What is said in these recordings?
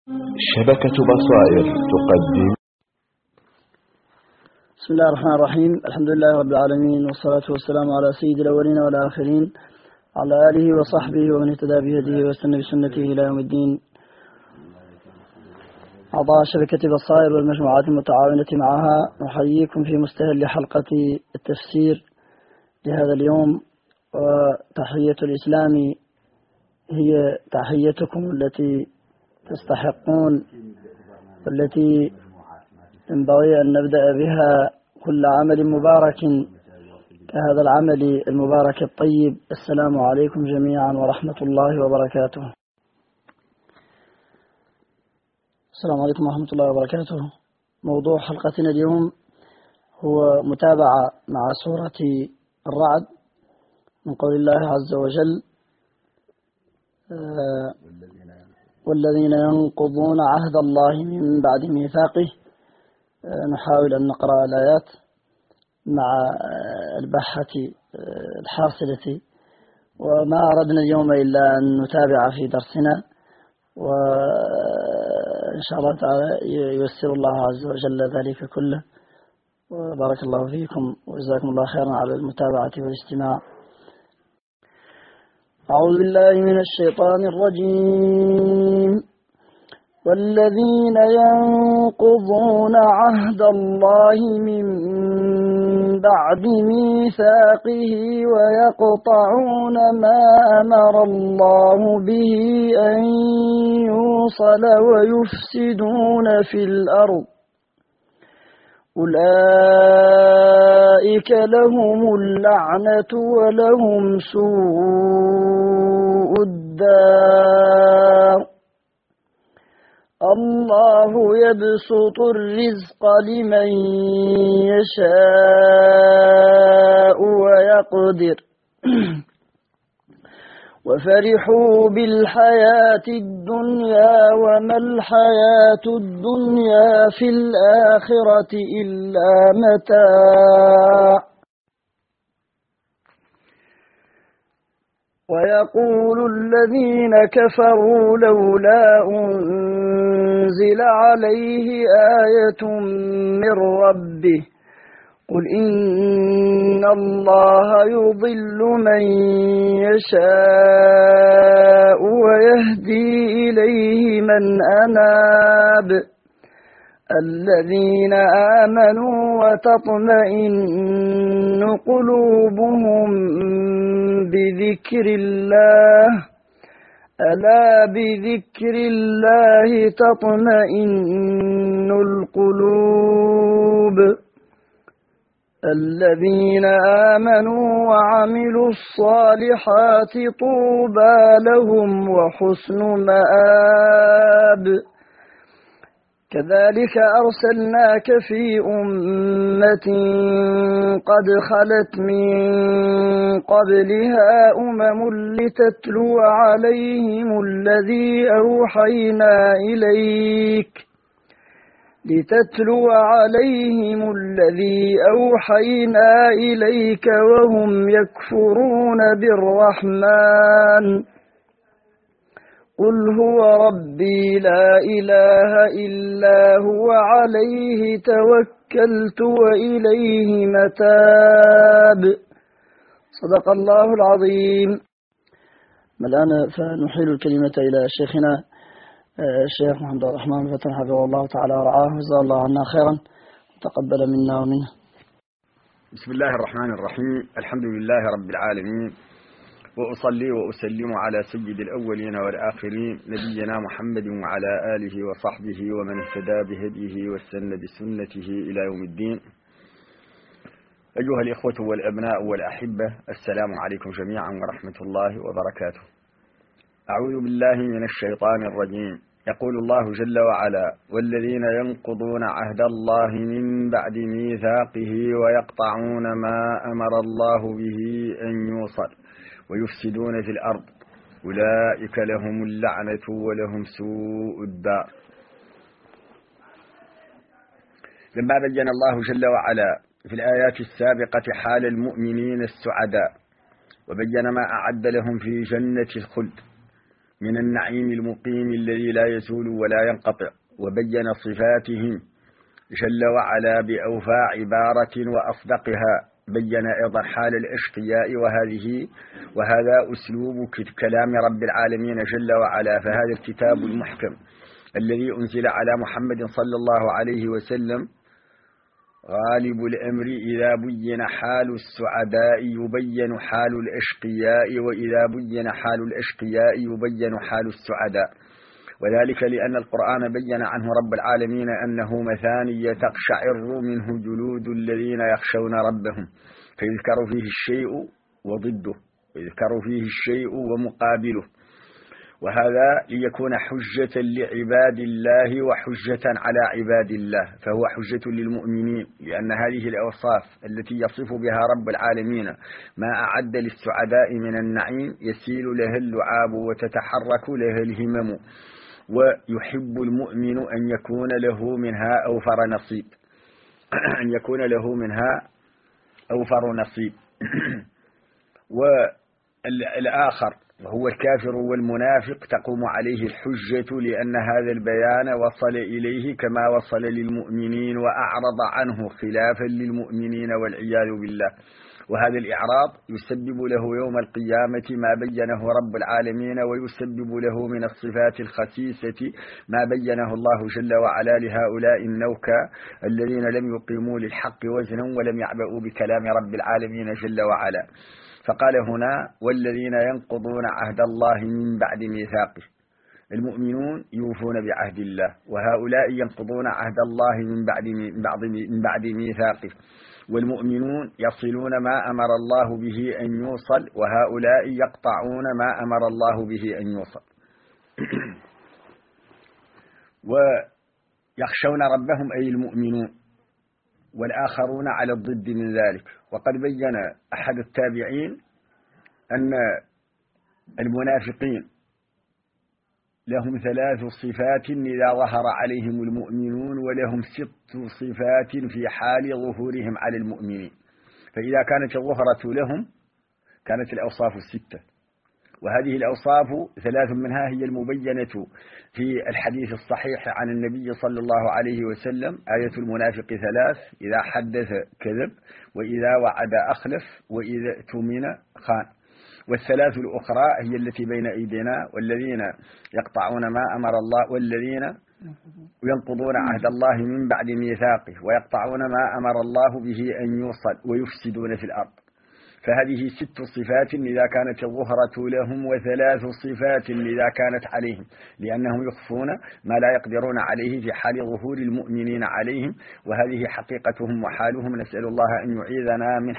شبكة بصائر تقدم. بسم الله الرحمن الرحيم. الحمد لله رب العالمين، والصلاة والسلام على سيد الأولين والآخرين، على آله وصحبه ومن اهتدى بهديه واستنى بسنته إلى يوم الدين. أعضاء شبكة بصائر والمجموعات المتعاونة معها، نحييكم في مستهل حلقة التفسير لهذا اليوم، وتحية الإسلام هي تحيتكم التي تستحقون، والتي ينبغي أن نبدأ بها كل عمل مبارك كهذا العمل المبارك الطيب. السلام عليكم جميعا ورحمة الله وبركاته. السلام عليكم ورحمة الله وبركاته. موضوع حلقتنا اليوم هو متابعة مع سورة الرعد من قول الله عز وجل: والذين ينقضون عهد الله من بعد ميثاقه. نحاول أن نقرأ الآيات مع البحة الحاصلة، وما أردنا اليوم إلا أن نتابع في درسنا، وإن شاء الله تعالى ييسر الله عز وجل ذلك كله. وبارك الله فيكم وجزاكم الله خيرا على المتابعة والاستماع. أعوذ بالله من الشيطان الرجيم. والذين ينقضون عهد الله من بعد ميثاقه ويقطعون ما أمر الله به أن يوصل ويفسدون في الأرض، أولئك لهم اللعنة ولهم سوء الدار. الله يبسط الرزق لمن يشاء ويقدر وفرحوا بالحياة الدنيا وما الحياة الدنيا في الآخرة إلا متاع. ويقول الذين كفروا لولا أنزل عليه آية من ربه، قل إن الله يضل من يشاء ويهدي إليه من أناب، الذين آمنوا وتطمئن قلوبهم بذكر الله، ألا بذكر الله تطمئن القلوب، الذين آمنوا وعملوا الصالحات طوبى لهم وحسن مآب. كذلك أرسلناك في أمة قد خلت من قبلها لتتلو عليهم الذي أوحينا إليك وهم يكفرون بالرحمن. قل هو ربي لا إله إلا هو عليه توكلت وإليه متاب. صدق الله العظيم. الآن فنحيل الكلمة إلى شيخنا الشيخ محمد الرحمن الفتن حفظه الله تعالى ورعاه، وجزاه الله عنا خيرا وتقبل منا ومنه. بسم الله الرحمن الرحيم. الحمد لله رب العالمين، وأصلي وأسلم على سيد الأولين والآخرين نبينا محمد وعلى آله وصحبه ومن اهتدى بهديه واستنى بسنته إلى يوم الدين. أيها الإخوة والأبناء والأحبة، السلام عليكم جميعا ورحمة الله وبركاته. أعوذ بالله من الشيطان الرجيم. يقول الله جل وعلا: والذين ينقضون عهد الله من بعد ميثاقه ويقطعون ما أمر الله به أن يوصل ويفسدون في الأرض، أولئك لهم اللعنة ولهم سوء الدار. لما بين الله جل وعلا في الآيات السابقة حال المؤمنين السعداء، وبين ما أعد لهم في جنة الخلد من النعيم المقيم الذي لا يزول ولا ينقطع، وبين صفاتهم جل وعلا بأوفى عبارة وأصدقها. بين أيضا حال الأشقياء، وهذا أسلوب كلام رب العالمين جل وعلا. فهذا الكتاب المحكم الذي أنزل على محمد صلى الله عليه وسلم غالب الأمر إذا بين حال السعداء يبين حال الأشقياء، وإذا بين حال الأشقياء يبين حال السعداء. وذلك لأن القرآن بين عنه رب العالمين أنه مثاني تقشعر منه جلود الذين يخشون ربهم، فيذكر فيه الشيء وضده، ويذكر فيه الشيء ومقابله، وهذا ليكون حجة لعباد الله وحجة على عباد الله، فهو حجة للمؤمنين، لأن هذه الأوصاف التي يصف بها رب العالمين ما أعد للسعداء من النعيم يسيل لها اللعاب وتتحرك لها الهمم، ويحب المؤمن أن يكون له منها أوفر نصيب أن يكون له منها أوفر نصيب. والآخر وهو الكافر والمنافق تقوم عليه الحجة، لأن هذا البيان وصل إليه كما وصل للمؤمنين وأعرض عنه خلافا للمؤمنين والعياذ بالله. وهذا الإعراض يسبب له يوم القيامة ما بينه رب العالمين، ويسبب له من الصفات الخسيسة ما بينه الله جل وعلا لهؤلاء النوكى الذين لم يقيموا للحق وزنا ولم يعبئوا بكلام رب العالمين جل وعلا. فقال هنا: والذين ينقضون عهد الله من بعد ميثاقه. المؤمنون يوفون بعهد الله، وهؤلاء ينقضون عهد الله من بعد ميثاقه. والمؤمنون يصلون ما أمر الله به أن يوصل، وهؤلاء يقطعون ما أمر الله به أن يوصل. ويخشون ربهم أي المؤمنون، والآخرون على الضد من ذلك. وقد بين أحد التابعين أن المنافقين لهم 3 صفات إذا ظهر عليهم المؤمنون، ولهم 6 صفات في حال ظهورهم على المؤمنين. فإذا كانت الظهرة لهم كانت الأوصاف 6، وهذه الأوصاف 3 منها هي المبينة في الحديث الصحيح عن النبي صلى الله عليه وسلم: آية المنافق 3: إذا حدث كذب، وإذا وعد أخلف، وإذا اؤتمن خان. والثلاث الأخرى هي التي بين أيدينا: والذين يقطعون ما أمر الله، والذين ينقضون عهد الله من بعد ميثاقه، ويقطعون ما أمر الله به أن يوصل، ويفسدون في الأرض. فهذه 6 صفات إذا كانت الظهرة لهم، و3 صفات إذا كانت عليهم، لأنهم يخفون ما لا يقدرون عليه في حال ظهور المؤمنين عليهم، وهذه حقيقتهم وحالهم. نسأل الله أن يعيذنا من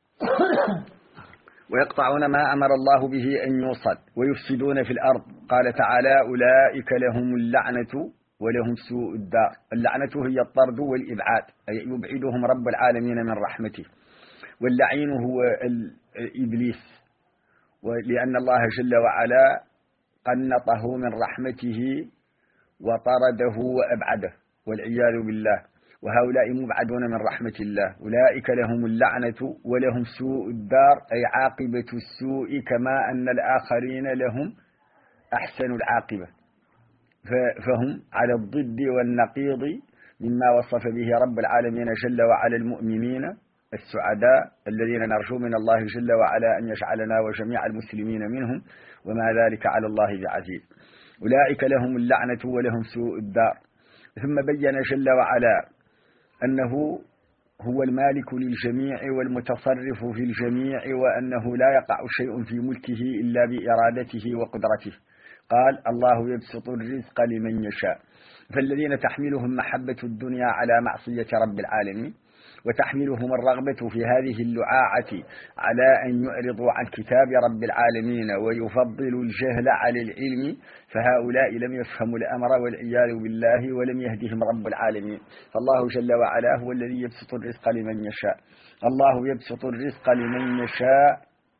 ويقطعون ما أمر الله به أن يوصل، ويفسدون في الأرض. قال تعالى: أولئك لهم اللعنة ولهم سوء الدار. اللعنة هي الطرد والإبعاد، أي يبعدهم رب العالمين من رحمته. واللعين هو إبليس، ولأن الله جل وعلا قنطه من رحمته وطرده وأبعده والعياذ بالله، وهؤلاء مبعدون من رحمة الله. أولئك لهم اللعنة ولهم سوء الدار، أي عاقبة السوء، كما أن الآخرين لهم أحسن العاقبة. فهم على الضد والنقيض مما وصف به رب العالمين جل وعلا المؤمنين السعداء الذين نرجو من الله جل وعلا أن يجعلنا وجميع المسلمين منهم، وما ذلك على الله بعزيز. أولئك لهم اللعنة ولهم سوء الدار. ثم بين جل وعلا أنه هو المالك للجميع والمتصرف في الجميع، وأنه لا يقع شيء في ملكه إلا بإرادته وقدرته. قال: الله يبسط الرزق لمن يشاء. فالذين تحملهم محبة الدنيا على معصية رب العالمين، وتحملهم الرغبة في هذه اللعاعة على أن يعرضوا عن كتاب رب العالمين ويفضلوا الجهل على العلم، فهؤلاء لم يفهموا الأمر والعياذ بالله، ولم يهدهم رب العالمين. فالله جل وعلا هو الذي يبسط الرزق لمن يشاء. الله يبسط الرزق لمن يشاء،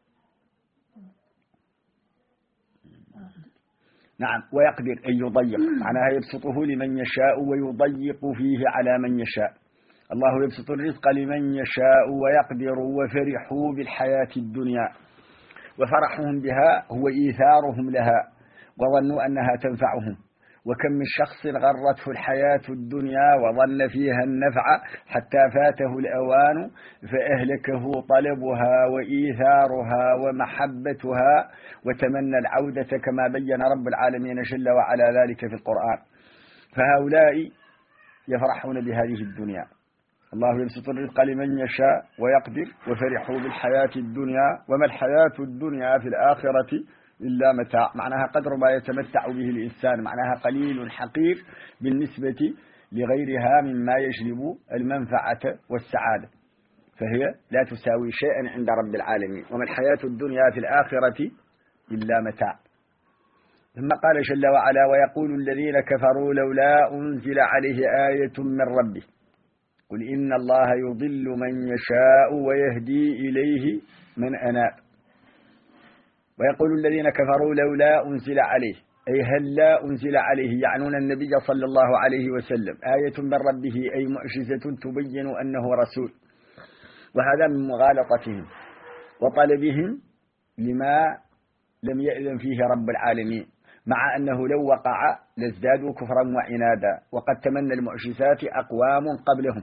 نعم، ويقدر أن يضيق، معناها يبسطه لمن يشاء ويضيق فيه على من يشاء. الله يبسط الرزق لمن يشاء ويقدر. وفرحوا بالحياة الدنيا، وفرحهم بها هو إيثارهم لها، وظنوا أنها تنفعهم، وكم من شخص غرته الحياة الدنيا وظن فيها النفع حتى فاته الأوان فأهلكه طلبها وإيثارها ومحبتها وتمنى العودة، كما بين رب العالمين جل وعلا ذلك في القرآن. فهؤلاء يفرحون بهذه الدنيا، الله يبسط الرزق لمن يشاء ويقدر، وفرحوا بالحياة الدنيا وما الحياة الدنيا في الآخرة إلا متاع، معناها قدر ما يتمتع به الإنسان، معناها قليل حقير بالنسبة لغيرها مما يجلب المنفعة والسعادة، فهي لا تساوي شيئا عند رب العالمين. وما الحياة الدنيا في الآخرة إلا متاع. ثم قال جل وعلا: ويقول الذين كفروا لولا أنزل عليه آية من ربه قل إن الله يضل من يشاء ويهدي إليه من أناب. ويقول الذين كفروا لولا أنزل عليه، أي هل لا أنزل عليه، يعنون النبي صلى الله عليه وسلم، آية من ربه، أي معجزة تبين أنه رسول. وهذا من مغالطتهم وطلبهم لما لم يأذن فيه رب العالمين، مع أنه لو وقع لازدادوا كفرا وعنادا، وقد تمنى المعجزات أقوام قبلهم،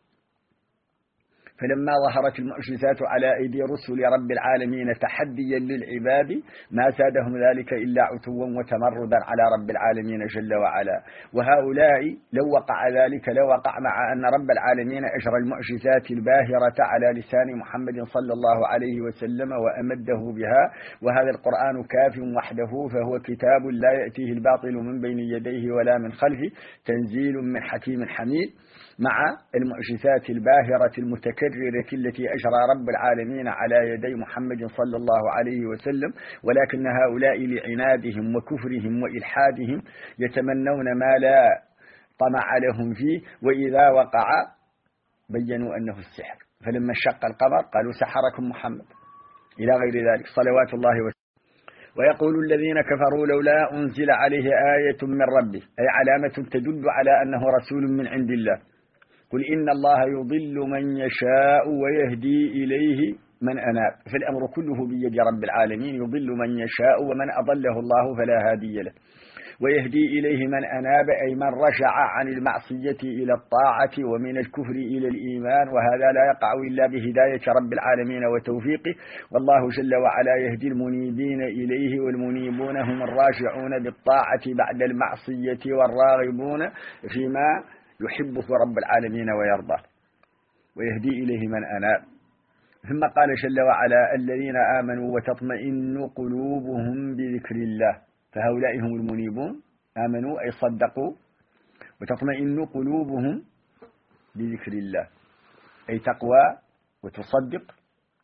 فلما ظهرت المعجزات على أيدي رسل رب العالمين تحديا للعباد ما زادهم ذلك إلا عتوا وتمردا على رب العالمين جل وعلا. وهؤلاء لو وقع ذلك لوقع، مع أن رب العالمين أجرى المعجزات الباهرة على لسان محمد صلى الله عليه وسلم وأمده بها، وهذا القرآن كاف وحده، فهو كتاب لا يأتيه الباطل من بين يديه ولا من خلفه، تنزيل من حكيم حميد، مع المعجزات الباهرة المتكررة التي أجرى رب العالمين على يدي محمد صلى الله عليه وسلم. ولكن هؤلاء لعنادهم وكفرهم وإلحادهم يتمنون ما لا طمع لهم فيه، وإذا وقع بينوا أنه السحر، فلما انشق القمر قالوا سحركم محمد، إلى غير ذلك صلوات الله وسلامه. ويقول الذين كفروا لولا أنزل عليه آية من ربه، أي علامة تدل على أنه رسول من عند الله. قل إن الله يضل من يشاء ويهدي إليه من أناب، فالأمر كله بيد رب العالمين، يضل من يشاء، ومن أضله الله فلا هادي له. ويهدي إليه من أناب، أي من رجع عن المعصية إلى الطاعة ومن الكفر إلى الإيمان، وهذا لا يقع إلا بهداية رب العالمين وتوفيقه. والله جل وعلا يهدي المنيبين إليه، والمنيبون هم الراجعون بالطاعة بعد المعصية والراغبون فيما يحبه رب العالمين ويرضاه. ويهدي إليه من أناب. ثم قال جل وعلا: الذين آمنوا وتطمئن قلوبهم بذكر الله، فهؤلاء هم المنيبون، آمنوا أي صدقوا، وتطمئن قلوبهم بذكر الله أي تقوى وتصدق.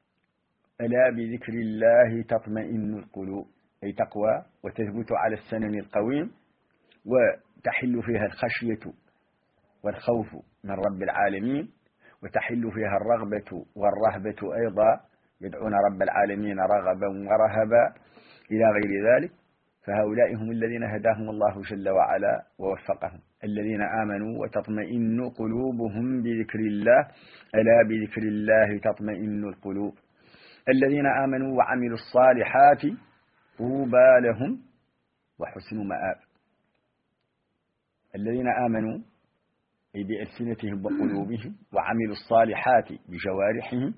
ألا بذكر الله تطمئن القلوب، أي تقوى وتثبت على السنن القويم، وتحل فيها الخشية والخوف من رب العالمين، وتحل فيها الرغبة والرهبة أيضا، يدعون رب العالمين رغبا ورهبا إلى غير ذلك. فهؤلاء هم الذين هداهم الله جل وعلا ووفقهم، الذين آمنوا وتطمئن قلوبهم بذكر الله، ألا بذكر الله تطمئن القلوب. الذين آمنوا وعملوا الصالحات طوبى لهم وحسن مآب. الذين آمنوا أي بألسنتهم وقلوبهم، وعملوا الصالحات بجوارحهم،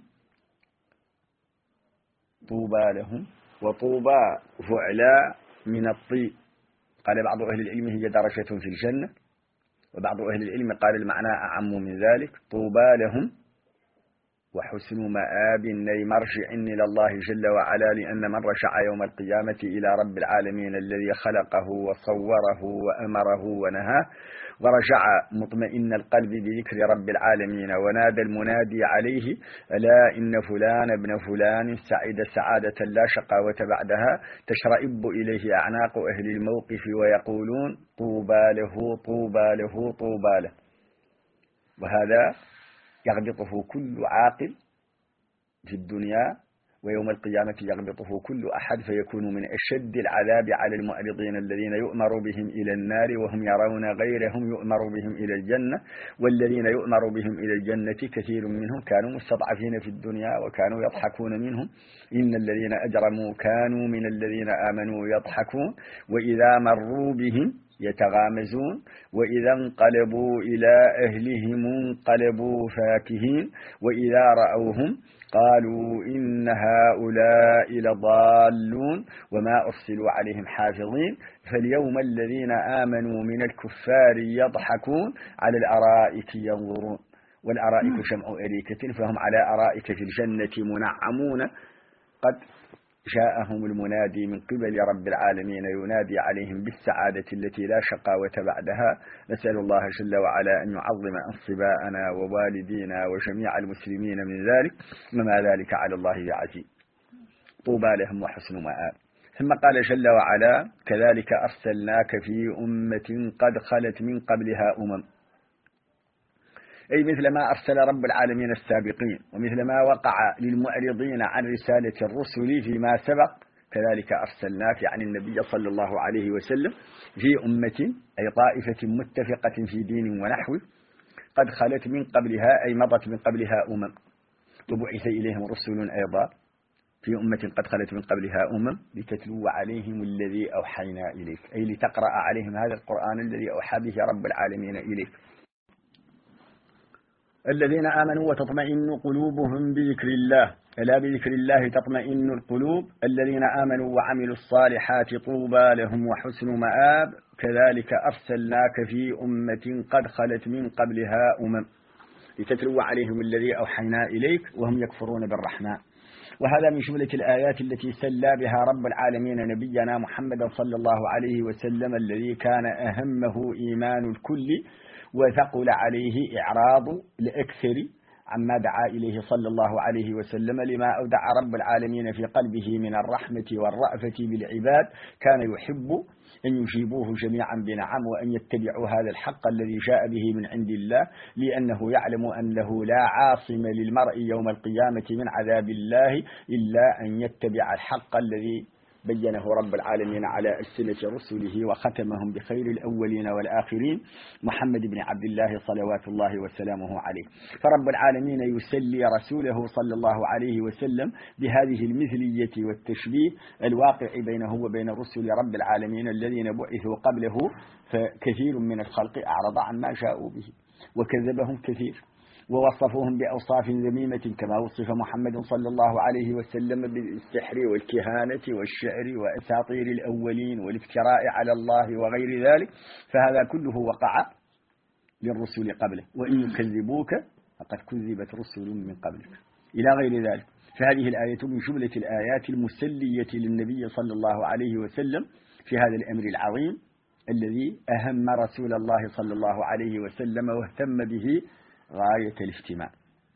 طوبى لهم. وطوبى فعلا من الطيب، قال بعض أهل العلم هي درجة في الجنة، وبعض أهل العلم قال المعنى أعم من ذلك، طوبى لهم وحسن مآب، أي مرجع إلى الله جل وعلا، لأن من رجع يوم القيامة إلى رب العالمين الذي خلقه وصوره وأمره ونهاه، ورجع مطمئن القلب بذكر رب العالمين، ونادى المنادي عليه: ألا إن فلان ابن فلان سعد سعادة لا شقاوة بعدها، تشرئب إليه أعناق أهل الموقف ويقولون: طوبى له طوبى له طوبى له. وهذا يغبطه كل عاقل في الدنيا ويوم القيامة يغبطه كل أحد فيكون من أشد العذاب على المعرضين الذين يؤمر بهم إلى النار وهم يرون غيرهم يؤمر بهم إلى الجنة، والذين يؤمر بهم إلى الجنة كثير منهم كانوا مستضعفين في الدنيا وكانوا يضحكون منهم، إن الذين أجرموا كانوا من الذين آمنوا يضحكون وإذا مروا بهم يتغامزون وإذا انقلبوا إلى أهلهم انقلبوا فاكهين وإذا رأوهم قالوا إن هؤلاء لضالون وما أرسلوا عليهم حافظين، فاليوم الذين آمنوا من الكفار يضحكون على الأرائك ينظرون، والأرائك جمع أريكة فهم على أرائك في الجنة منعمون، قد جاءهم المنادي من قبل رب العالمين ينادي عليهم بالسعادة التي لا شقاوة بعدها. نسأل الله جل وعلا أن يعظم أنصباءنا ووالدينا وجميع المسلمين من ذلك، وما ذلك على الله بعزيز. طوبى لهم وحسن مآب. ثم قال جل وعلا كذلك أرسلناك في أمة قد خلت من قبلها أمم، أي مثل ما أرسل رب العالمين السابقين ومثل ما وقع للمعرضين عن رسالة الرسل فيما سبق، كذلك أرسلناك يعني النبي صلى الله عليه وسلم في أمة أي طائفة متفقة في دين ونحو قد خلت من قبلها أي مضت من قبلها أمم، وبعث إليهم رسل أيضا في أمة قد خلت من قبلها أمم لتتلو عليهم الذي أوحينا إليك، أي لتقرأ عليهم هذا القرآن الذي أوحى به رب العالمين إليك. الذين آمنوا وتطمئن قلوبهم بذكر الله، ألا بذكر الله تطمئن القلوب، الذين آمنوا وعملوا الصالحات طوبى لهم وحسن مآب، كذلك أرسلناك في أمة قد خلت من قبلها أمم لتتلو عليهم الذي أوحينا إليك وهم يكفرون بالرحمن. وهذا من جملة الآيات التي سلى بها رب العالمين نبينا محمد صلى الله عليه وسلم الذي كان أهمه إيمان الكل وثقل عليه إعراض الأكثر عما دعا إليه صلى الله عليه وسلم، لما أودع رب العالمين في قلبه من الرحمة والرأفة بالعباد، كان يحب أن يجيبوه جميعا بنعم وأن يتبعوا هذا الحق الذي جاء به من عند الله، لأنه يعلم أنه لا عاصم للمرء يوم القيامة من عذاب الله إلا أن يتبع الحق الذي بينه رب العالمين على ألسنة رسله وختمهم بخير الأولين والآخرين محمد بن عبد الله صلوات الله وسلامه عليه. فرب العالمين يسلي رسوله صلى الله عليه وسلم بهذه المثلية والتشبيه الواقع بينه وبين رسل رب العالمين الذين بعثوا قبله، فكثير من الخلق أعرض عما جاءوا به وكذبهم كثير ووصفوهم بأوصاف ذميمة كما وصف محمد صلى الله عليه وسلم بالسحر والكهانة والشعر وأساطير الأولين والافتراء على الله وغير ذلك، فهذا كله وقع للرسل قبله، وإن يكذبوك فقد كذبت رسل من قبلك إلى غير ذلك. فهذه الآية من جملة الآيات المسلية للنبي صلى الله عليه وسلم في هذا الأمر العظيم الذي أهم رسول الله صلى الله عليه وسلم واهتم به غاية الاهتمام،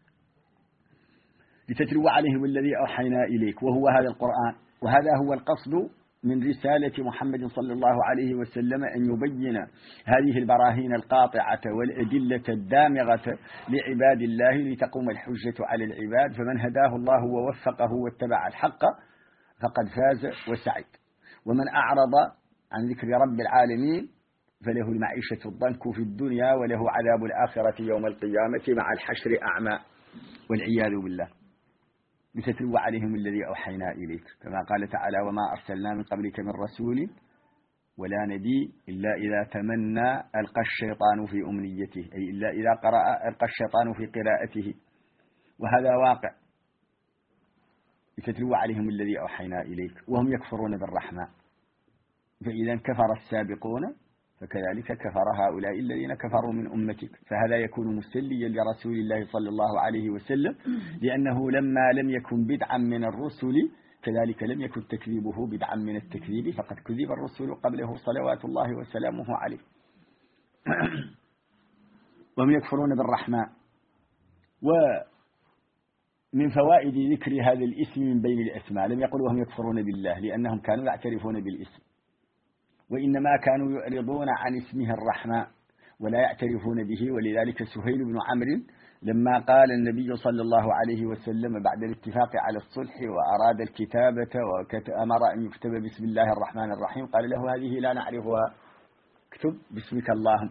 لتتلو عليهم الذي أوحينا إليك وهو هذا القرآن. وهذا هو القصد من رسالة محمد صلى الله عليه وسلم، أن يبين هذه البراهين القاطعة والأدلة الدامغة لعباد الله لتقوم الحجة على العباد، فمن هداه الله ووفقه واتبع الحق فقد فاز وسعد، ومن أعرض عن ذكر رب العالمين فله المعيشة الضنك في الدنيا وله عذاب الآخرة يوم القيامة مع الحشر أعمى والعياذ بالله. لتتلو عليهم الذي أوحينا إليك، كما قال تعالى وما أرسلنا من قبلك من رسول ولا نبي إلا إذا تمنى ألقى الشيطان في أمنيته، أي إلا إذا قرأ ألقى الشيطان في قراءته، وهذا واقع. لتتلو عليهم الذي أوحينا إليك وهم يكفرون بالرحمن، فإذا كفر السابقون فكذلك كفر هؤلاء الذين كفروا من أمتك، فهذا يكون مسليا لرسول الله صلى الله عليه وسلم، لأنه لما لم يكن بدعا من الرسل كذلك لم يكن تكذيبه بدعا من التكذيب، فقد كذب الرسل قبله صلوات الله وسلامه عليه. وهم يكفرون بالرحمن. ومن فوائد ذكر هذا الاسم من بين الأسماء لم يقل وهم يكفرون بالله، لأنهم كانوا يعترفون بالاسم، وإنما كانوا يعرضون عن اسمه الرحمن ولا يعترفون به. ولذلك سهيل بن عمرو لما قال النبي صلى الله عليه وسلم بعد الاتفاق على الصلح وأراد الكتابة وأمر أن يكتب بسم الله الرحمن الرحيم، قال له هذه لا نعرفها، اكتب باسمك اللهم.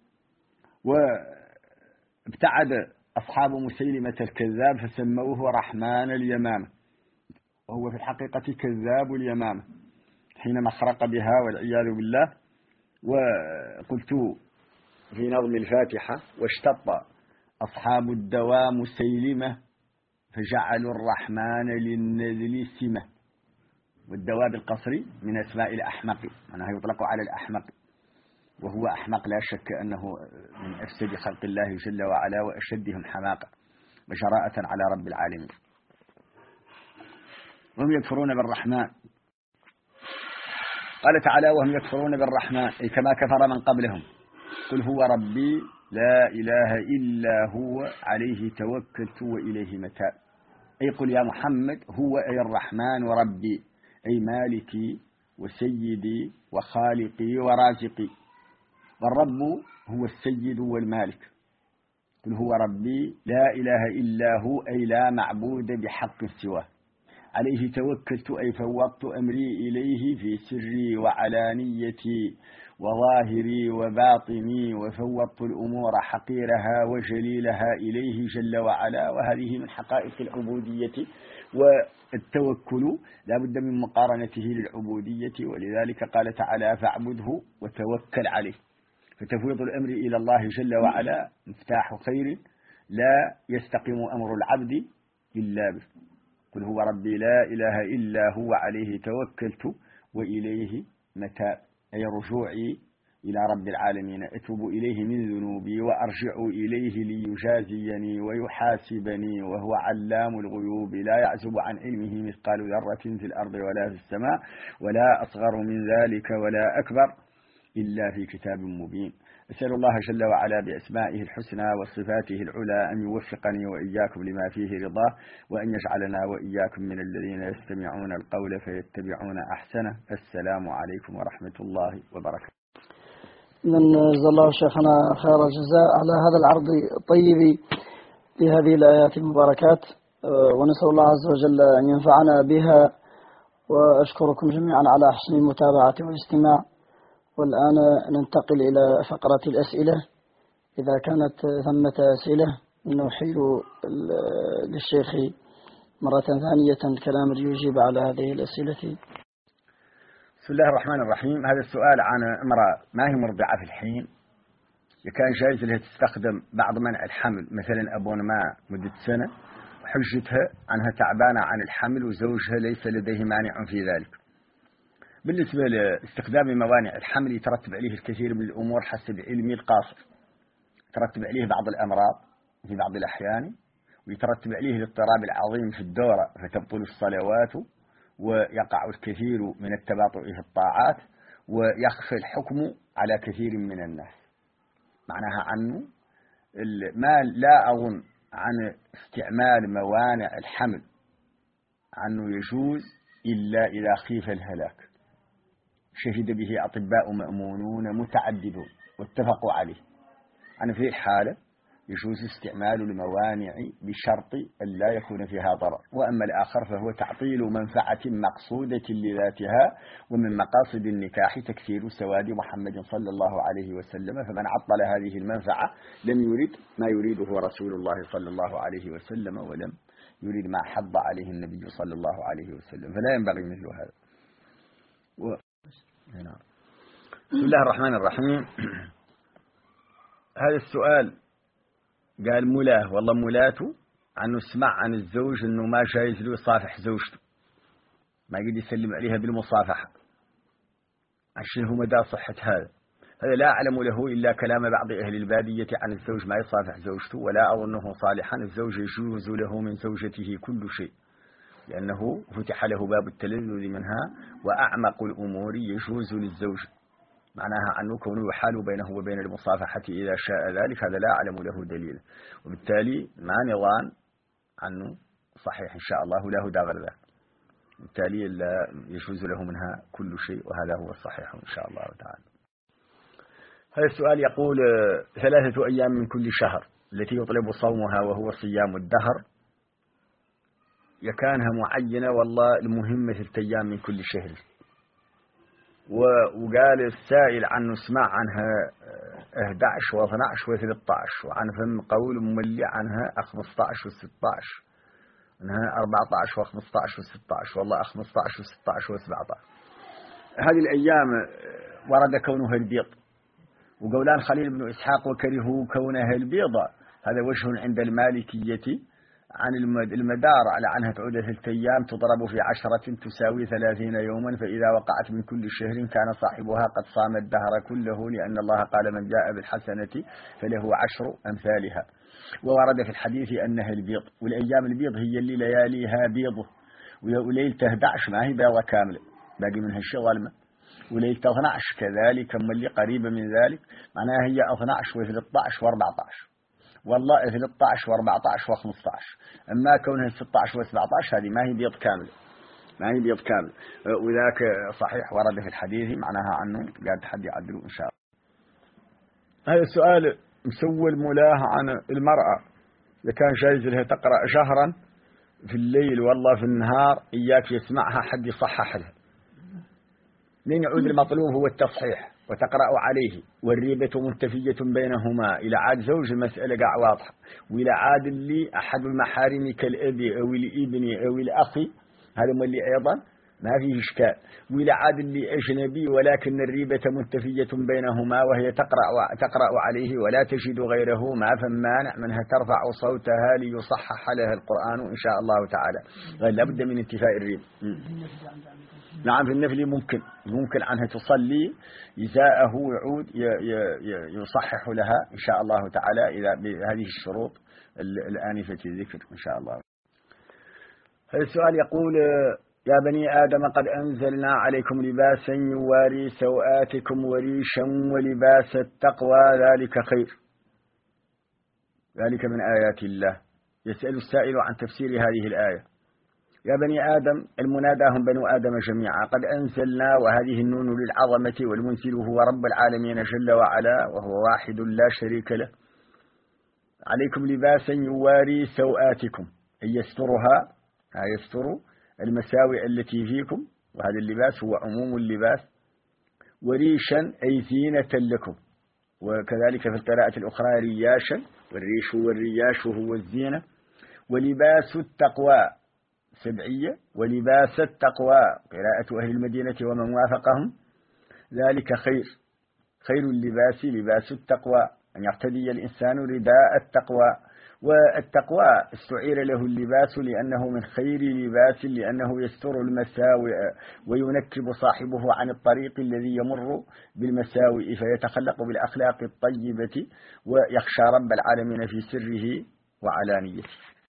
وابتعد أصحاب مسيلمة الكذاب فسموه رحمن اليمامة، وهو في الحقيقة كذاب اليمامة حينما خرق بها والعياذ بالله. وقلت في نظم الفاتحة: واشتط أصحاب الدواء مسيلمة فجعلوا الرحمن للنذل سمة. والدواء بالقصر من أسماء الأحمق، أنه يطلق على الأحمق، وهو أحمق لا شك أنه من أفسد خلق الله جل وعلا وأشدهم حماقة وجراءة على رب العالمين. وهم يكفرون بالرحمن، قال تعالى: وهم يكفرون بالرحمن، أي كما كفر من قبلهم. قل هو ربي لا إله إلا هو عليه توكلت وإليه متاب. أي قل يا محمد هو أي الرحمن وربي، أي مالكي وسيدي وخالقي ورازقي، والرب هو السيد والمالك. قل هو ربي لا إله إلا هو، أي لا معبود بحق سواه، عليه توكلت أي فوضت أمري إليه في سري وعلانيتي وظاهري وباطني، وفوضت الأمور حقيرها وجليلها إليه جل وعلا. وهذه من حقائق العبودية، والتوكل لا بد من مقارنته للعبودية، ولذلك قال تعالى: فاعبده وتوكل عليه. فتفويض الأمر إلى الله جل وعلا مفتاح خير لا يستقيم أمر العبد إلا به. قل هو ربي لا إله إلا هو عليه توكلت وإليه متاب، أي رجوعي إلى رب العالمين، أتوب إليه من ذنوبي وأرجع إليه ليجازيني ويحاسبني، وهو علام الغيوب لا يعزب عن علمه مثقال ذرة في الأرض ولا في السماء، ولا أصغر من ذلك ولا أكبر إلا في كتاب مبين. أسأل الله جل وعلا بأسمائه الحسنى وصفاته العلى أن يوفقني وإياكم لما فيه رضاه، وأن يجعلنا وإياكم من الذين يستمعون القول فيتبعون أحسنه. السلام عليكم ورحمة الله وبركاته. من جزا الله شيخنا خير الجزاء على هذا العرض الطيب لهذه الآيات المباركات، ونسأل الله عز وجل أن ينفعنا بها، وأشكركم جميعا على حسن المتابعة والاستماع. والآن ننتقل إلى فقرة الأسئلة، إذا كانت ثمة أسئلة نحيل للشيخ مرة ثانية الكلام ليجيب على هذه الأسئلة. بسم الله الرحمن الرحيم. هذا السؤال عن امرأة ما هي مرضعة في الحين، كان جائز لها تستخدم بعض منع الحمل مثلا أبونما مدة سنة، وحجتها أنها تعبانة عن الحمل وزوجها ليس لديه مانع في ذلك. بالنسبة لاستخدام موانع الحمل يترتب عليه الكثير من الأمور حسب علمي القاصر، يترتب عليه بعض الأمراض في بعض الأحيان، ويترتب عليه الاضطراب العظيم في الدورة فتبطل الصلوات، ويقع الكثير من التباطؤ في الطاعات، ويخفى الحكم على كثير من الناس. معناها عنه ما لا أظن عن استعمال موانع الحمل عنه يجوز إلا إذا خيف الهلاك، شهد به أطباء مأمونون متعددون واتفقوا عليه. أنا في الحالة يجوز استعمال الموانع بشرط أن لا يكون فيها ضرر، وأما الآخر فهو تعطيل منفعة مقصودة لذاتها، ومن مقاصد النكاح تكثير سواد محمد صلى الله عليه وسلم، فمن عطل هذه المنفعة لم يرد ما يريده رسول الله صلى الله عليه وسلم، ولم يريد ما حض عليه النبي صلى الله عليه وسلم، فلا ينبغي مثل هذا. بسم الله الرحمن الرحيم. هذا السؤال قال ملاه، والله ملاته عنه اسمع عن الزوج أنه ما جايز له يصافح زوجته، ما يقدر يسلم عليها بالمصافحة. عشان هو مدى صحة هذا لا أعلم له إلا كلام بعض أهل البادية عن الزوج ما يصافح زوجته، ولا أظنه صالحا. الزوج يجوز له من زوجته كل شيء، لأنه فتح له باب التلذذ منها، وأعمق الأمور يجوز للزوج. معناها أنه كونه يحال بينه وبين المصافحة إذا شاء ذلك، هذا لا أعلم له دليل، وبالتالي ما نظام عنه صحيح إن شاء الله لا هدى غير ذلك، بالتالي لا يجوز له منها كل شيء، وهذا هو الصحيح إن شاء الله تعالى. هذا السؤال يقول 3 أيام من كل شهر التي يطلب صومها وهو صيام الدهر يكانها معينة والله المهمة 3 أيام من كل شهر. وقال السائل عنه اسمع عنها 11 و12 و13 وعن فم قول مملي عنها 15 و16 انها 14 و15 و16 والله 15 و16 و17. هذه الأيام ورد كونها البيض، وقولان خليل بن إسحاق وكرهوا كونها البيضة هذا وجه عند المالكية عن المدار على عنها تعود 3 أيام تضرب في 10 تساوي 30 يوما، فإذا وقعت من كل شهر كان صاحبها قد صام الدهر كله، لأن الله قال من جاء بالحسنة فله 10 أمثالها. وورد في الحديث أنها البيض، والأيام البيض هي اللي لياليها بيض، وليلة 11 ما هي بيضة كاملة باقي منها الشيء ظلمة، وليلة 12 كذلك اللي قريبة من ذلك، معناها هي 12 و13 و14 والله 13 و14 و15. أما كونها 16 و17 هذه ما هي بيض كامل، ما هي بيض كامل، وذاك صحيح ورد في الحديث معناها عنه قاعد حد يعدله إن شاء الله. هذا السؤال مسوي الملاه عن المرأة إذا كان جايز لها تقرأ شهرا في الليل والله في النهار إياك يسمعها حد يصحح لها، لين يعود المطلوب هو التصحيح وتقرأ عليه، والريبة منتفية بينهما إلى عاد زوج المسألة قاع واضحة، وإلى عاد اللي أحد المحارم كالأب أو الابن أو الأخ هذا اللي أيضا ما فيه إشكال، وإلى عاد اللي أجنبي ولكن الريبة منتفية بينهما وهي تقرأ عليه ولا تجد غيره ما فمانع منها ترفع صوتها ليصحح لها القرآن إن شاء الله تعالى، لابد من انتفاء الريبة. نعم في النفل ممكن عنها تصلي إزاءه يعود يصحح لها إن شاء الله تعالى إذا بهذه الشروط الآنفة الذكر إن شاء الله. هذا السؤال يقول يا بني آدم قد أنزلنا عليكم لباسا يواري سوآتكم وريشا ولباس التقوى ذلك خير، ذلك من آيات الله. يسأل السائل عن تفسير هذه الآية. يا بني آدم المنادى هم بنو آدم جميعا، قد أنزلنا وهذه النون للعظمة، والمنزل هو رب العالمين جل وعلا وهو واحد لا شريك له. عليكم لباسا يواري سوآتكم أي يسترها، يستر المساوئ التي فيكم، وهذا اللباس هو عموم اللباس. وريشا أي زينة لكم، وكذلك في القراءة الأخرى رياشا، والريش والرياش هو الزينة. ولباس التقوى سبعية، ولباس التقوى قراءة أهل المدينة ومن وافقهم ذلك خير، خير اللباس لباس التقوى، أن يرتدي الإنسان رداء التقوى. والتقوى استعير له اللباس لأنه من خير لباس، لأنه يستر المساوئ وينكب صاحبه عن الطريق الذي يمر بالمساوئ، فيتخلق بالأخلاق الطيبة ويخشى رب العالمين في سره وعلانيته.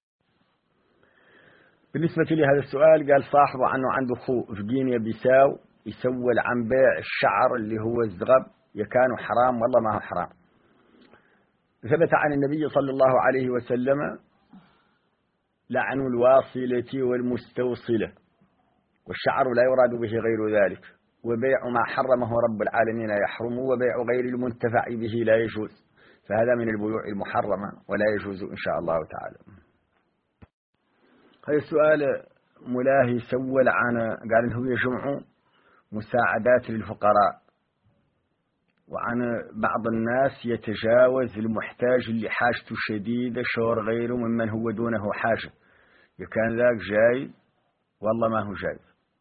بالنسبة لهذا السؤال قال صاحبه عنده أخوه في غينيا بيساو يسول عن بيع الشعر اللي هو الزغب، يكان حرام والله ما هو حرام. ثبت عن النبي صلى الله عليه وسلم لعن الواصلة والمستوصلة، والشعر لا يراد به غير ذلك، وبيع ما حرمه رب العالمين يحرم، وبيع غير المنتفع به لا يجوز، فهذا من البيوع المحرمة ولا يجوز إن شاء الله تعالى. هذا السؤال ملاهي سول عن قال إنه يجمع مساعدات للفقراء، وعن بعض الناس يتجاوز المحتاج اللي حاجته شديدة شور غيره ممن هو دونه حاجة، كان ذاك جاي والله ما هو جاي.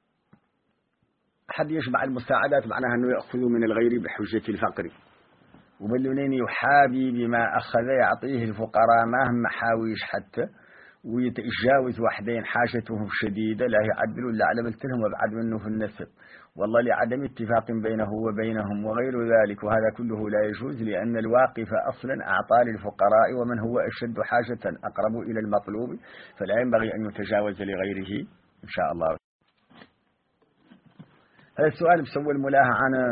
أحد يجمع المساعدات معناها أنه يأخذ من الغير بحجة الفقر، وبلونين يحابي بما أخذ يعطيه الفقراء ما هم حاويش حتى، ويتجاوز وحدين حاجته شديدة لا يعدل إلا على ملتهم وابعد منه في النسب، والله لعدم اتفاق بينه وبينهم وغير ذلك، وهذا كله لا يجوز، لأن الواقف أصلا أعطى للفقراء ومن هو أشد حاجة أقرب إلى المطلوب، فلا ينبغي أن يتجاوز لغيره إن شاء الله. هذا السؤال بسوي الملاه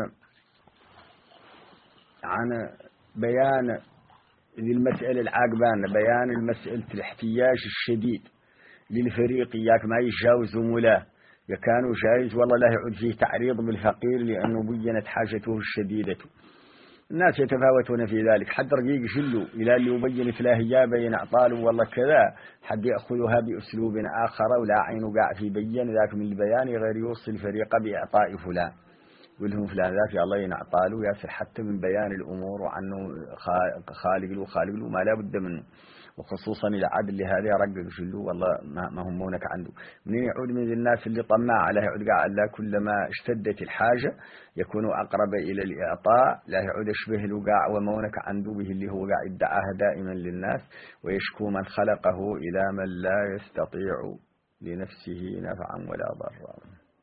عن بيان ذي المسألة العاقبان، بيان المسألة الاحتياج الشديد للفريق إياك ما يتجاوز ملاه، يكانوا جائز والله لا يعود فيه تعريض بالفقير لأنه بينت حاجته الشديدة. الناس يتفاوتون في ذلك، حد رقيق يشلوا إلى اللي يبين فلاه بين أعطاله والله كذا، حد يأخذها بأسلوب آخر ولا عين قاع في بيان ذاك من البيان غير يوصل فريق بإعطاء فلان، يقول لهم فلان ذاك الله ينعطاله ياسر حتى من بيان الأمور وعنه خالق له ما لا بد منه، وخصوصا إذا عاد اللي هذا يرقق يشلوا والله ما هم مونك عنده. منين يعود من الناس اللي طماع عليه يعود قاع لا، كلما اشتدت الحاجة يكون أقرب إلى الإعطاء، لا يعود يشبه له قاع ومونك عنده به اللي هو قاع يدعاه دائما للناس، ويشكو من خلقه إلى من لا يستطيع لنفسه نفعا ولا ضرا.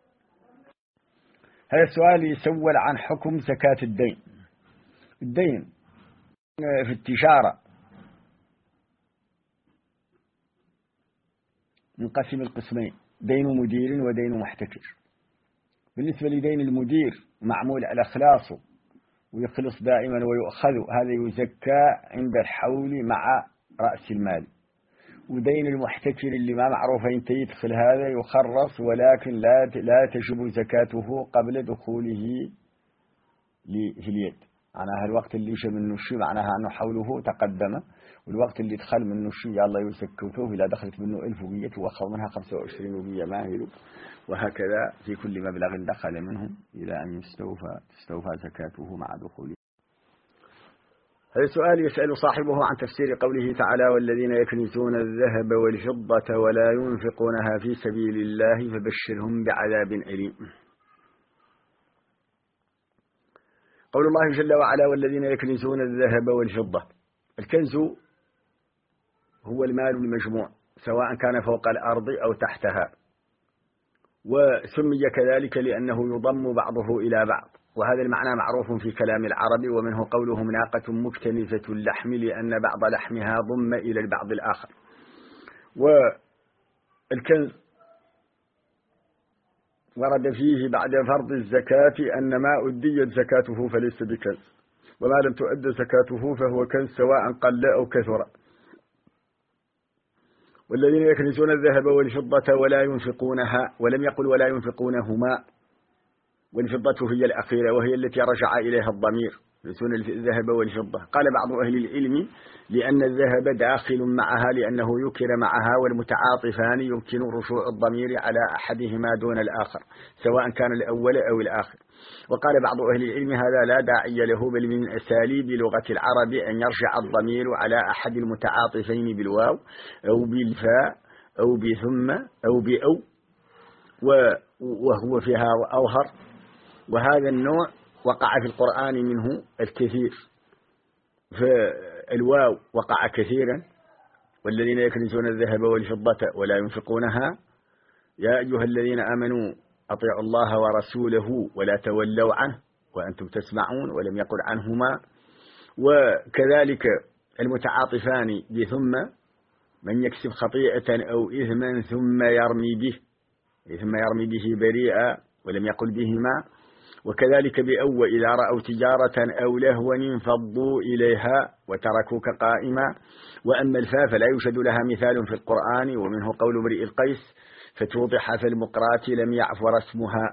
هذا السؤال يسول عن حكم زكاة الدين. الدين في التجارة منقسم القسمين، دين مدير ودين محتكر. بالنسبة لدين المدير معمول على إخلاصه ويخلص دائما ويؤخذ، هذا يزكى عند الحول مع رأس المال. ودين المحتكر اللي ما معروف أنت يدخل هذا يخرص، ولكن لا تجب زكاته قبل دخوله في اليد. معناها الوقت اللي يشب منه الشيء معناها أنه حوله تقدم، والوقت اللي دخل منه الشيء الله يسكته، إذا دخلت منه 1000 وقية وأخذ منها 25 وقية ماهل، وهكذا في كل مبلغ دخل منهم إلى أن تستوفى زكاته مع دخوله. هذا السؤال يسأل صاحبه عن تفسير قوله تعالى: والذين يكنزون الذهب والفضة ولا ينفقونها في سبيل الله فبشرهم بعذاب أليم. قول الله جل وعلا: والذين يكنزون الذهب والفضة. الكنز هو المال المجموع سواء كان فوق الأرض أو تحتها، وسمي كذلك لأنه يضم بعضه إلى بعض، وهذا المعنى معروف في كلام العرب، ومنه قولهم ناقة مكتنزة اللحم لأن بعض لحمها ضم إلى البعض الآخر. والكنز ورد فيه بعد فرض الزكاة أن ما أديت زكاته فليس بكنز، وما لم تؤد زكاته فهو كنز سواء قل أو كثر. والذين يكنزون الذهب والفضة ولا ينفقونها، ولم يقل ولا ينفقونهما، والفضة هي الأخيرة وهي التي رجع إليها الضمير، يكنزون الذهب والفضة. قال بعض أهل العلم لأن الذهب داخل معها لأنه يكر معها، والمتعاطفان يمكن رجوع الضمير على أحدهما دون الآخر سواء كان الأول أو الآخر. وقال بعض أهل العلم هذا لا داعي له، بل من أساليب لغة العرب أن يرجع الضمير على أحد المتعاطفين بالواو أو بالفاء أو بثم أو بأو، وهو فيها أوهر. وهذا النوع وقع في القرآن منه الكثير، فالواو وقع كثيرا: والذين يكنزون الذهب والفضة ولا ينفقونها يا أيها الذين آمنوا أطيعوا الله ورسوله ولا تولوا عنه وأنتم تسمعون، ولم يقل عنهما. وكذلك المتعاطفان بثم: من يكسب خطيئة أو إثما ثم يرمي به بريئا، ولم يقل بهما. وكذلك بأو: إذا رأوا تجارة أو لهوا انفضوا إليها وتركوك قائما. وأما الفاء فلا يوجد لها مثال في القرآن، ومنه قول امرئ القيس: فتوضح فالمقرات لم يعفر اسمها.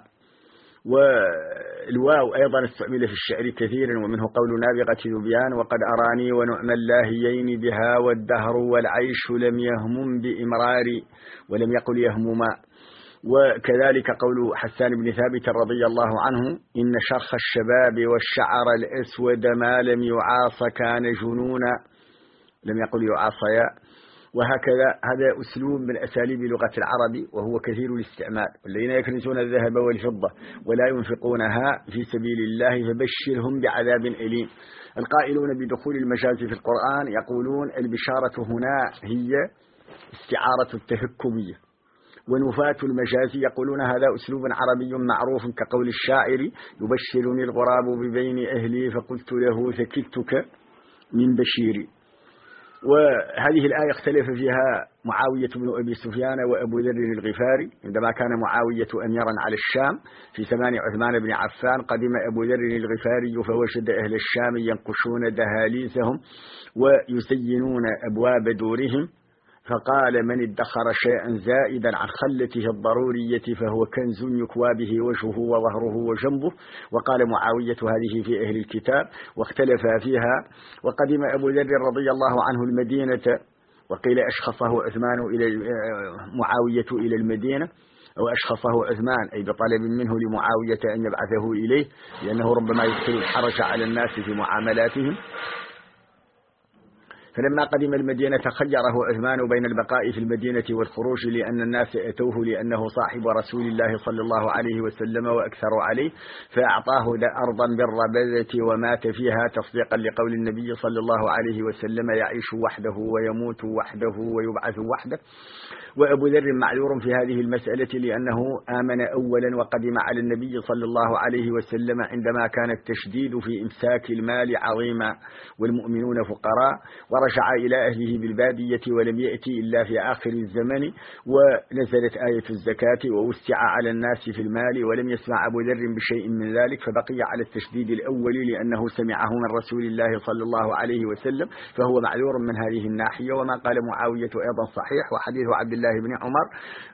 والواو أيضا استعمل في الشعر كثيرا، ومنه قول نابغة ذبيان: وقد أراني ونعم اللاهيين بها والدهر والعيش لم يهمم بإمراري، ولم يقل يهمما. وكذلك قول حسان بن ثابت رضي الله عنه: إن شرخ الشباب والشعر الأسود ما لم يعاص كان جنونا، لم يقل يعاصيا. وهكذا هذا أسلوب من أساليب لغة العرب وهو كثير الاستعمال. والذين يكنزون الذهب والفضة ولا ينفقونها في سبيل الله فبشرهم بعذاب أليم. القائلون بدخول المجاز في القرآن يقولون البشارة هنا هي استعارة التهكمية، ونفاة المجاز يقولون هذا أسلوب عربي معروف كقول الشاعر: يبشرني الغراب ببين أهلي فقلت له ثكلتك من بشيري. وهذه الآية اختلف فيها معاوية بن أبي سفيان وأبو ذر الغفاري. عندما كان معاوية أميرا على الشام في زمان عثمان بن عفان، قدم أبو ذر الغفاري فوجد أهل الشام ينقشون دهاليزهم ويزينون أبواب دورهم فقال من ادخر شيئا زائدا عن خلته الضرورية فهو كنز يكوى به وجهه وظهره وجنبه. وقال معاوية هذه في أهل الكتاب واختلفا فيها. وقدم أبو ذر رضي الله عنه المدينة، وقيل أشخصه عثمان إلى معاوية إلى المدينة، أو أشخصه عثمان أي بطلب منه لمعاوية أن يبعثه إليه، لأنه ربما يدخل الحرج على الناس في معاملاتهم. فلما قدم المدينة خيره عثمان بين البقاء في المدينة والخروج، لأن الناس أتوه لأنه صاحب رسول الله صلى الله عليه وسلم وأكثروا عليه، فأعطاه أرضا بالربذة ومات فيها تصديقا لقول النبي صلى الله عليه وسلم يعيش وحده ويموت وحده ويبعث وحده. وأبو ذر معذور في هذه المسألة لأنه آمن أولا وقدم على النبي صلى الله عليه وسلم عندما كان التشديد في إمساك المال عظيما والمؤمنون فقراء، ورجع إلى أهله بالبادية ولم يأتي إلا في آخر الزمن، ونزلت آية الزكاة ووسع على الناس في المال، ولم يسمع أبو ذر بشيء من ذلك، فبقي على التشديد الأول لأنه سمعه من رسول الله صلى الله عليه وسلم، فهو معذور من هذه الناحية. وما قال معاوية أيضا صحيح، وحديث عبد الله بن عمر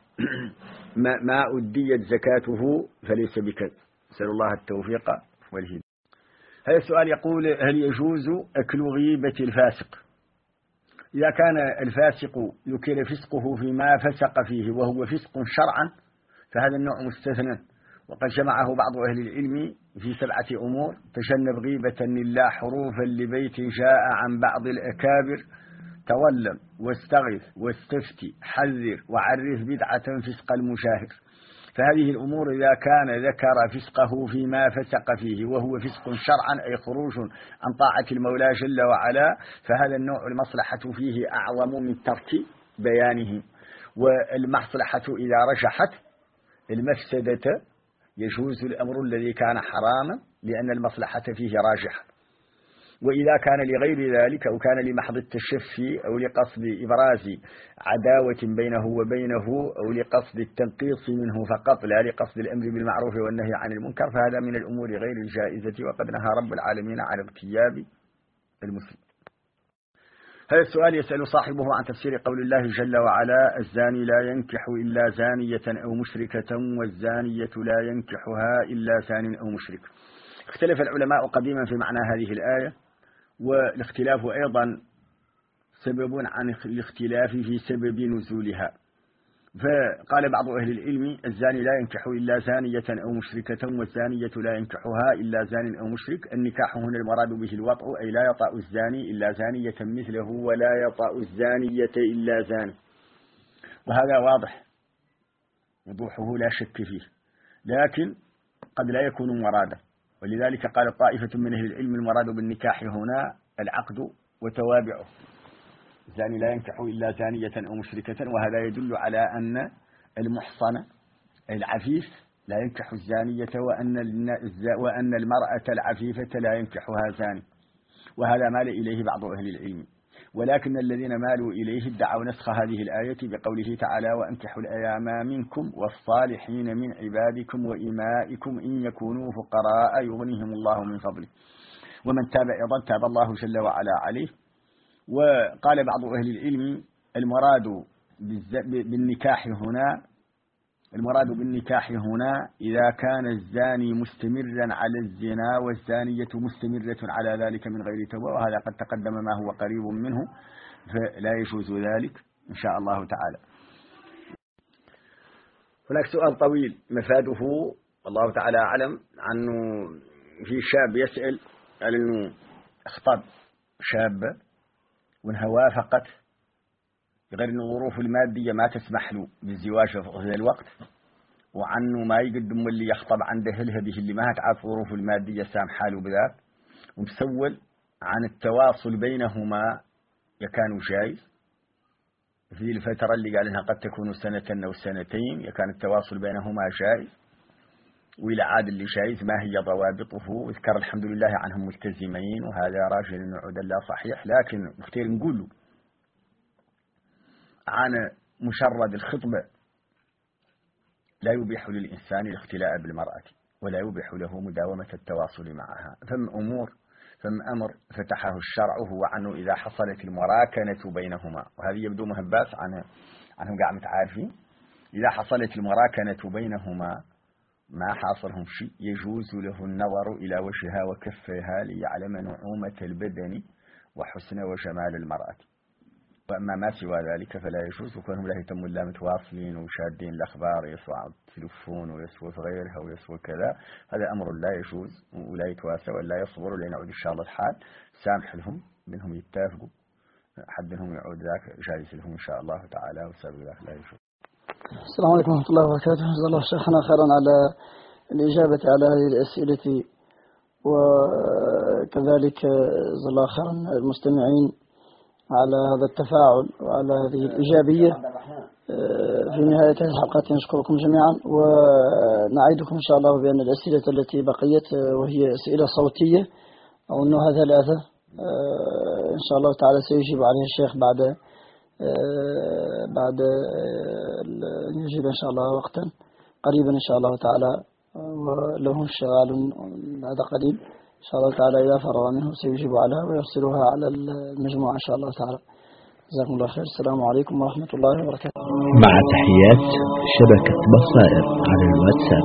ما أديت زكاته فليس بكذب. نسأل الله التوفيق والهداية. هذا السؤال يقول: هل يجوز أكل غيبة الفاسق إذا كان الفاسق ذكر فسقه فيما فسق فيه وهو فسق شرعا؟ فهذا النوع مستثنى، وقد جمعه بعض أهل العلم في 7 أمور: تجنب غيبة لله حروفا لبيت جاء عن بعض الأكابر، تولم واستغث واستفتي حذر وعرف بدعة فسق المشاهر. فهذه الأمور إذا كان ذكر فسقه فيما فسق فيه وهو فسق شرعا أي خروج عن طاعة المولى جل وعلا، فهذا النوع المصلحة فيه أعظم من ترك بيانه. والمصلحة إذا رجحت المفسدة يجوز الأمر الذي كان حراما لأن المصلحة فيه راجحة. وإذا كان لغير ذلك أو كان لمحض التشفي أو لقصد إبراز عداوة بينه وبينه أو لقصد التنقيص منه فقط لا لقصد الأمر بالمعروف والنهي عن المنكر، فهذا من الأمور غير الجائزة، وقد نهى رب العالمين عن اغتياب المسلم. هذا السؤال يسأل صاحبه عن تفسير قول الله جل وعلا: الزاني لا ينكح إلا زانية أو مشركة والزانية لا ينكحها إلا زان أو مشرك. اختلف العلماء قديما في معنى هذه الآية، والاختلاف أيضا سبب عن الاختلاف في سبب نزولها. فقال بعض أهل العلم: الزاني لا ينكح إلا زانية أو مشركة والزانية لا ينكحها إلا زان أو مشرك. النكاح هنا المراد به الوطء، أي لا يطأ الزاني إلا زانية مثله ولا يطأ الزانية إلا زان. وهذا واضح وضوحه لا شك فيه، لكن قد لا يكون مرادا، ولذلك قال طائفة من أهل العلم: المراد بالنكاح هنا العقد وتوابعه. الزاني لا ينكح إلا زانية أو مشركة، وهذا يدل على أن المحصن العفيف لا ينكح الزانية، وأن المرأة العفيفة لا ينكحها زاني، وهذا مال إليه بعض أهل العلم. ولكن الذين مالوا إليه ادعوا نسخ هذه الآية بقوله تعالى: وأنكحوا الأيام منكم والصالحين من عبادكم وإمائكم إن يكونوا فقراء يغنيهم الله من فضله، ومن تاب أيضا تاب الله جل وعلا عليه. وقال بعض أهل العلم: المراد بالنكاح هنا إذا كان الزاني مستمرا على الزنا والزانية مستمرة على ذلك من غير توبة، وهذا قد تقدم ما هو قريب منه، فلا يجوز ذلك إن شاء الله تعالى. هناك سؤال طويل مفاده الله تعالى أعلم عنه، في شاب يسأل قال إنه اخطب شاب وانها وافقت غير أن الظروف المادية ما تسمح له بالزواج في هذا الوقت، وعنه ما يقدم اللي يخطب عنده به اللي ما تعرف ظروف المادية سامحة له بذات، ومسول عن التواصل بينهما يكانوا جائز في الفترة اللي قال إنها قد تكون سنة أو سنتين، يكان التواصل بينهما جائز، وإلى عاد اللي جائز ما هي ضوابطه، وذكر الحمد لله عنهم ملتزمين، وهذا راجل نعود لا صحيح. لكن نختار نقول له عن مجرد الخطبة لا يبيح للإنسان الاختلاء بالمرأة، ولا يبيح له مداومة التواصل معها. فم أمور فما أمر فتحه الشرع هو عنه إذا حصلت المراكنة بينهما، وهذه يبدو مهبات عنهم قاعد متعارفين. إذا حصلت المراكنة بينهما ما حاصلهم شيء يجوز له النظر إلى وجهها وكفها ليعلم نعومة البدن وحسن وجمال المرأة. وأما ما سوى ذلك فلا يجوز، وكونهم لا يتم إلا متواصلين وشادين الأخبار يسوى على التلفون ويسوى في غيرها ويسوى كذا، هذا أمر لا يجوز ولا يتواسى ولا يصبر، لنعود إن شاء الله الحال سامح لهم منهم يتفقوا، حد منهم يعود ذاك جائز لهم إن شاء الله تعالى، وسابق ذاك لا يجوز. السلام عليكم ورحمة الله وبركاته. جزا الله شيخنا خيرا على الإجابة على هذه الأسئلة، وكذلك جزا الله خيرا المستمعين على هذا التفاعل وعلى هذه الإيجابية. في نهاية هذه الحلقات نشكركم جميعا، ونعيدكم إن شاء الله بأن الأسئلة التي بقيت وهي أسئلة صوتية أو النوع ثلاثة إن شاء الله تعالى سيجيب عليها الشيخ بعد أن يجيب إن شاء الله وقتا قريبا إن شاء الله تعالى، وله انشغال بعد قليل إن شاء الله تعالى إذا فرغ منه سيجيب عليها ويرسلها على المجموعة إن شاء الله تعالى. جزاكم الله خير. السلام عليكم ورحمة الله وبركاته. مع تحيات شبكة بصائر على الواتساب.